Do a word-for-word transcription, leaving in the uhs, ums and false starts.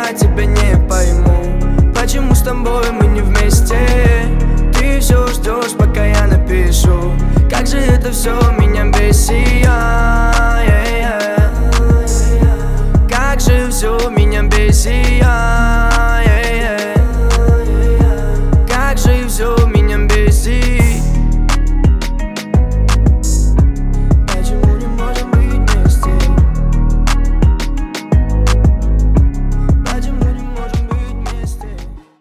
я тебя не пойму. Почему с тобой мы не вместе? Ты все ждешь, пока я напишу. Как же это все меня бесит.